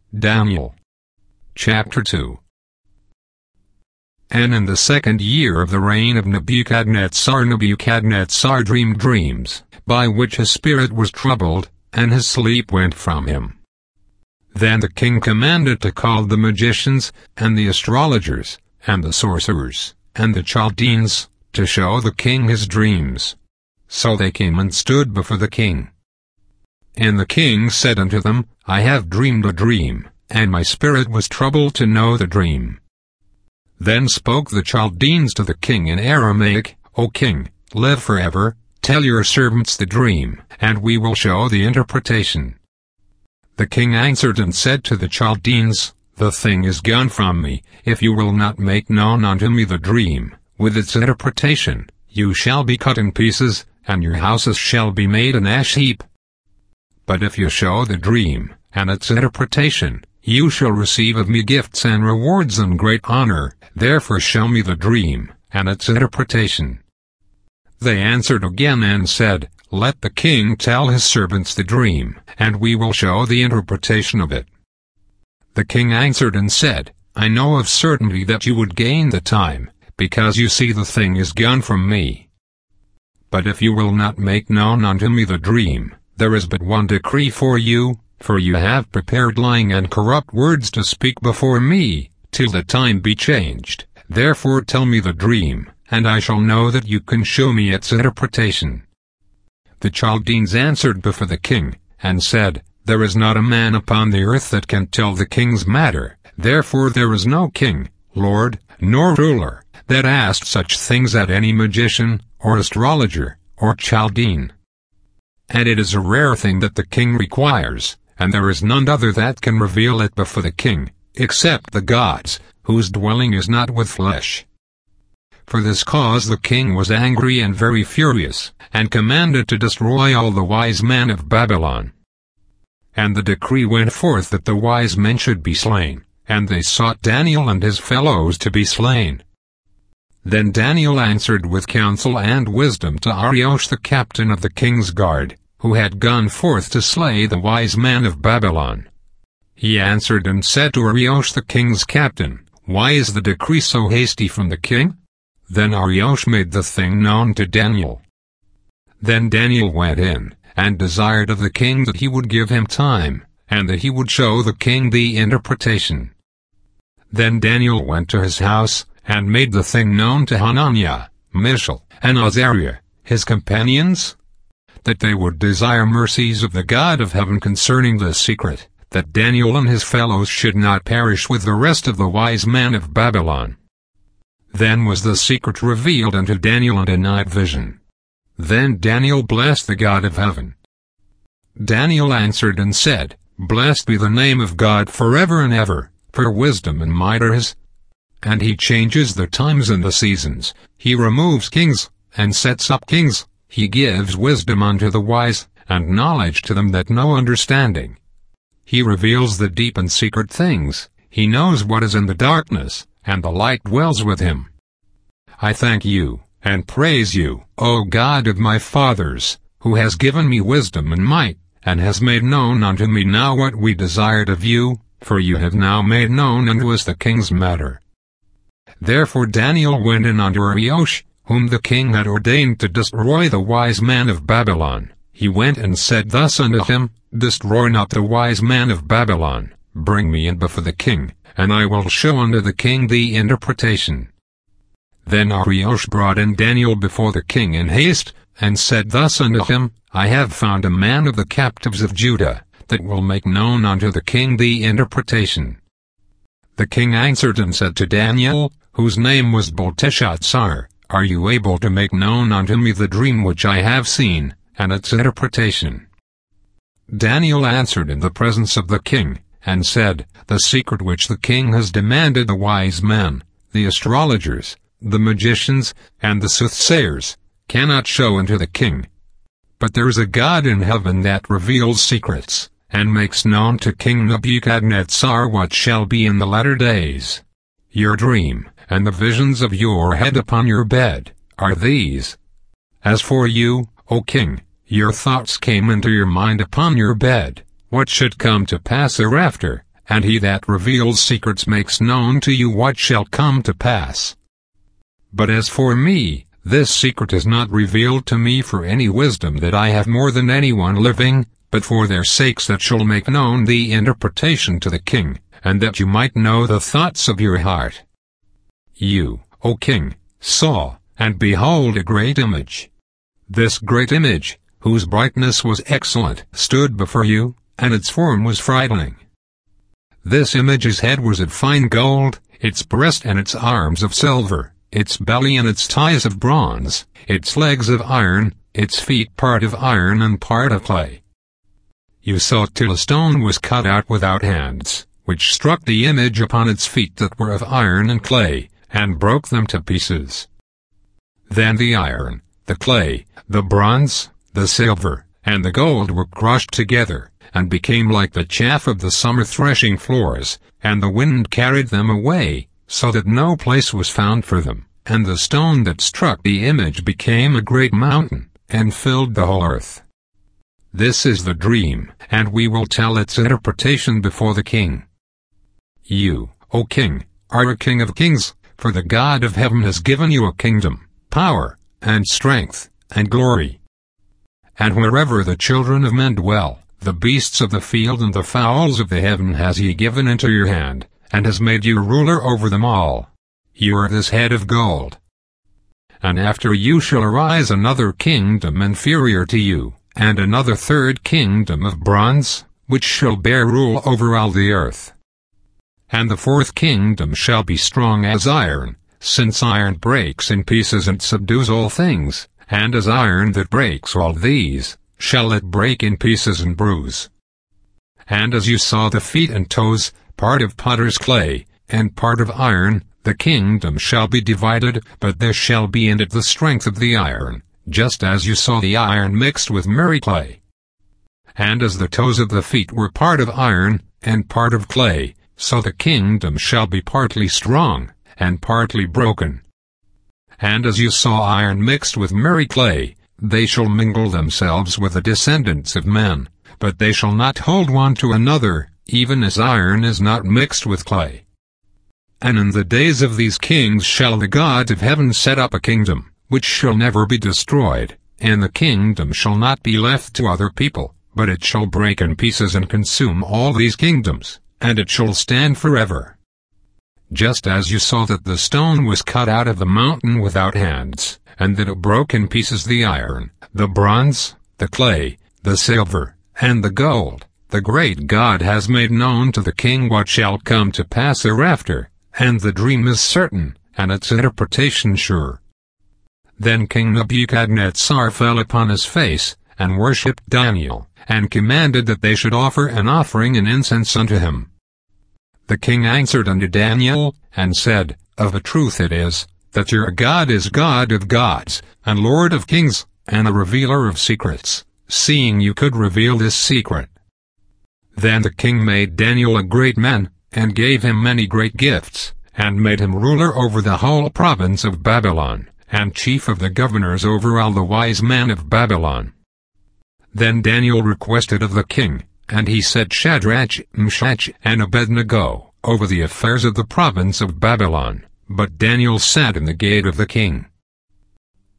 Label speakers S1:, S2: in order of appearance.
S1: Daniel. Chapter 2. And in the 2nd year of the reign of Nebuchadnezzar dreamed dreams, by which his spirit was troubled, and his sleep went from him. Then the king commanded to call the magicians, and the astrologers, and the sorcerers, and the Chaldeans, to show the king his dreams. So they came and stood before the king. And the king said unto them, I have dreamed a dream, and my spirit was troubled to know the dream. Then spoke the Chaldeans to the king in Aramaic, O king, live forever, tell your servants the dream, and we will show the interpretation. The king answered and said to the Chaldeans, The thing is gone from me. If you will not make known unto me the dream, with its interpretation, you shall be cut in pieces, and your houses shall be made an ash heap. But if you show the dream, and its interpretation, you shall receive of me gifts and rewards and great honor. Therefore show me the dream, and its interpretation. They answered again and said, Let the king tell his servants the dream, and we will show the interpretation of it. The king answered and said, I know of certainty that you would gain the time, because you see the thing is gone from me. But if you will not make known unto me the dream, there is but one decree for you have prepared lying and corrupt words to speak before me, till the time be changed. Therefore tell me the dream, and I shall know that you can show me its interpretation. The Chaldeans answered before the king, and said, There is not a man upon the earth that can tell the king's matter. Therefore there is no king, lord, nor ruler, that asked such things at any magician, or astrologer, or Chaldean. And it is a rare thing that the king requires, and there is none other that can reveal it before the king, except the gods, whose dwelling is not with flesh. For this cause the king was angry and very furious, and commanded to destroy all the wise men of Babylon. And the decree went forth that the wise men should be slain, and they sought Daniel and his fellows to be slain. Then Daniel answered with counsel and wisdom to Arioch the captain of the king's guard, who had gone forth to slay the wise men of Babylon. He answered and said to Arioch the king's captain, Why is the decree so hasty from the king? Then Arioch made the thing known to Daniel. Then Daniel went in, and desired of the king that he would give him time, and that he would show the king the interpretation. Then Daniel went to his house, and made the thing known to Hananiah, Mishael, and Azariah, his companions, that they would desire mercies of the God of heaven concerning the secret, that Daniel and his fellows should not perish with the rest of the wise men of Babylon. Then was the secret revealed unto Daniel in a night vision. Then Daniel blessed the God of heaven. Daniel answered and said, Blessed be the name of God forever and ever, for wisdom and might are his. And he changes the times and the seasons, he removes kings, and sets up kings, he gives wisdom unto the wise, and knowledge to them that know understanding. He reveals the deep and secret things, he knows what is in the darkness, and the light dwells with him. I thank you, and praise you, O God of my fathers, who has given me wisdom and might, and has made known unto me now what we desired of you, for you have now made known unto us the king's matter. Therefore Daniel went in unto Arioch, whom the king had ordained to destroy the wise men of Babylon. He went and said thus unto him, Destroy not the wise men of Babylon, bring me in before the king, and I will show unto the king the interpretation. Then Arioch brought in Daniel before the king in haste, and said thus unto him, I have found a man of the captives of Judah, that will make known unto the king the interpretation. The king answered and said to Daniel, whose name was Belteshazzar, Are you able to make known unto me the dream which I have seen, and its interpretation? Daniel answered in the presence of the king, and said, The secret which the king has demanded the wise men, the astrologers, the magicians, and the soothsayers, cannot show unto the king. But there is a God in heaven that reveals secrets, and makes known to King Nebuchadnezzar what shall be in the latter days. Your dream, and the visions of your head upon your bed, are these. As for you, O king, your thoughts came into your mind upon your bed, what should come to pass hereafter, and he that reveals secrets makes known to you what shall come to pass. But as for me, this secret is not revealed to me for any wisdom that I have more than anyone living, but for their sakes that shall make known the interpretation to the king, and that you might know the thoughts of your heart. You, O king, saw, and behold a great image. This great image, whose brightness was excellent, stood before you, and its form was frightening. This image's head was of fine gold, its breast and its arms of silver, its belly and its thighs of bronze, its legs of iron, its feet part of iron and part of clay. You saw till a stone was cut out without hands, which struck the image upon its feet that were of iron and clay, and broke them to pieces. Then the iron, the clay, the bronze, the silver, and the gold were crushed together, and became like the chaff of the summer threshing floors, and the wind carried them away, so that no place was found for them, and the stone that struck the image became a great mountain, and filled the whole earth. This is the dream, and we will tell its interpretation before the king. You, O king, are a king of kings, for the God of heaven has given you a kingdom, power, and strength, and glory. And wherever the children of men dwell, the beasts of the field and the fowls of the heaven has he given into your hand, and has made you ruler over them all. You are this head of gold. And after you shall arise another kingdom inferior to you, and another third kingdom of bronze, which shall bear rule over all the earth. And the fourth kingdom shall be strong as iron, since iron breaks in pieces and subdues all things, and as iron that breaks all these, shall it break in pieces and bruise. And as you saw the feet and toes, part of potter's clay, and part of iron, the kingdom shall be divided, but there shall be in it the strength of the iron, just as you saw the iron mixed with merry clay. And as the toes of the feet were part of iron, and part of clay, so the kingdom shall be partly strong, and partly broken. And as you saw iron mixed with merry clay, they shall mingle themselves with the descendants of men, but they shall not hold one to another, even as iron is not mixed with clay. And in the days of these kings shall the God of heaven set up a kingdom, which shall never be destroyed, and the kingdom shall not be left to other people, but it shall break in pieces and consume all these kingdoms, and it shall stand forever. Just as you saw that the stone was cut out of the mountain without hands, and that it broke in pieces the iron, the bronze, the clay, the silver, and the gold, the great God has made known to the king what shall come to pass hereafter, and the dream is certain, and its interpretation sure. Then King Nebuchadnezzar fell upon his face, and worshipped Daniel, and commanded that they should offer an offering and incense unto him. The king answered unto Daniel, and said, Of a truth it is, that your God is God of gods, and Lord of kings, and a revealer of secrets, seeing you could reveal this secret. Then the king made Daniel a great man, and gave him many great gifts, and made him ruler over the whole province of Babylon, and chief of the governors over all the wise men of Babylon. Then Daniel requested of the king, and he set Shadrach, Meshach, and Abednego over the affairs of the province of Babylon, but Daniel sat in the gate of the king.